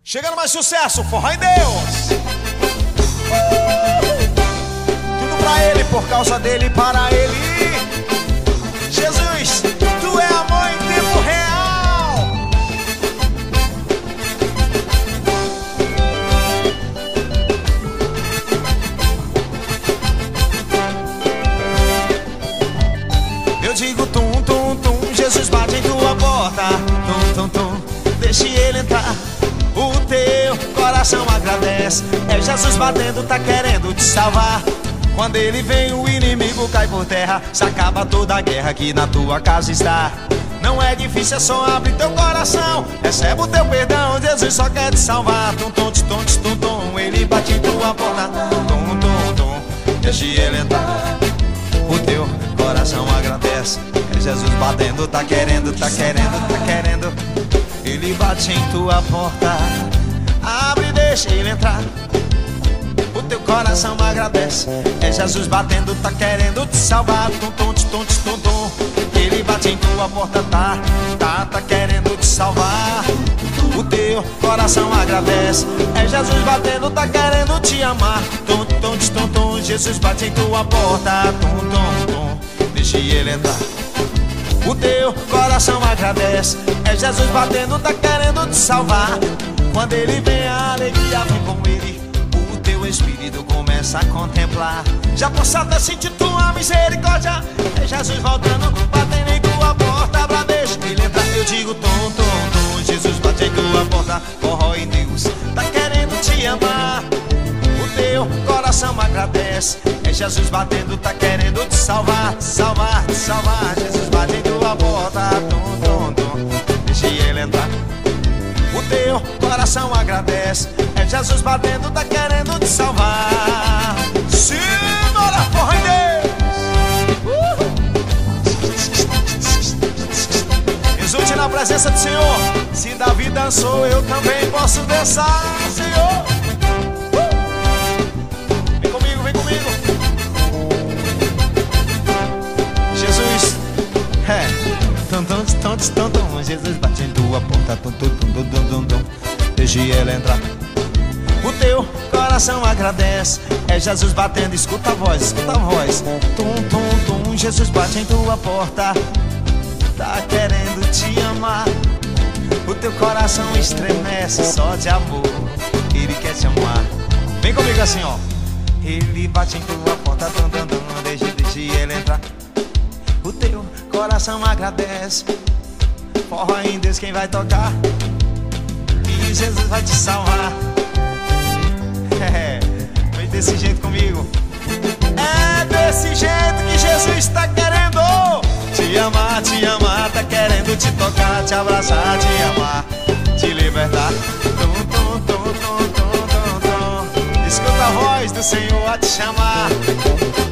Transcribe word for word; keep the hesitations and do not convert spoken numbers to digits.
Chegando mais sucesso, forró em Deus. uh! Tudo pra Ele, por causa dele, para Ele. Jesus, Tu é amor em tempo real. Eu digo tum, tum, tum, Jesus bate em tua porta. Tum, tum, tum, deixe Ele entrar. O teu coração agradece. É Jesus batendo, tá querendo te salvar. Quando Ele vem, o inimigo cai por terra. Se acaba toda a guerra que na tua casa está. Não é difícil, é só abrir teu coração. Recebe o teu perdão, Jesus só quer te salvar. Tum, tum, tum, tum, tum, Ele bate em tua porta. Tum, tum, tum, deixe Ele entrar. O teu coração agradece. É Jesus batendo, tá querendo, tá querendo, tá querendo. Ele bate em tua porta. Abre e deixa Ele entrar. O teu coração agradece. É Jesus batendo, tá querendo te salvar. Tum, tum, tum, tum, tum. Ele bate em tua porta, tá, tá, tá querendo te salvar. O teu coração agradece. É Jesus batendo, tá querendo te amar. Tum, tum, tum, tum. Jesus bate em tua porta. Tum, tum, tum. Deixa Ele entrar. O teu coração agradece. É Jesus batendo, tá querendo te salvar. Quando Ele vem, a alegria vem com Ele. O teu espírito começa a contemplar. Já posso até sentir tua misericórdia. É Jesus voltando, batendo em tua porta. Pra deixa Ele entrar. Eu digo tom, tom, tom. Jesus bate em tua porta. Forró em Deus, tá querendo te amar. O teu coração agradece. É Jesus batendo, tá querendo te salvar. Te salvar, te salvar. Jesus bate em tua porta. Tum, tum, tum. Deixa Ele entrar. O teu coração agradece. É Jesus batendo, tá querendo te salvar. Simbora, forró em Deus. Exulte na presença do Senhor. Se Davi dançou, eu também posso dançar, Senhor. Vem comigo, vem comigo. Jesus, é. Tum, tum, tum, tum, tum. Jesus bate em tua porta. Tum, tum, tum, tum, tum, tum. Deixa Ele entrar. O teu coração agradece. É Jesus batendo, escuta a voz, escuta a voz. Tum, tum, tum. Jesus bate em tua porta. Tá querendo te amar. O teu coração estremece só de amor. Ele quer te amar. Vem comigo assim, ó. Ele bate em tua porta. Tum, tum, tum. Deixa, deixa Ele entrar. O teu coração agradece. Forró em Deus, quem vai tocar? E Jesus vai te salvar. É, foi desse jeito comigo. É desse jeito que Jesus tá querendo te amar, te amar. Tá querendo te tocar, te abraçar, te amar, te libertar. Tum, tum, tum, tum, tum, tum, tum. Escuta a voz do Senhor a te chamar.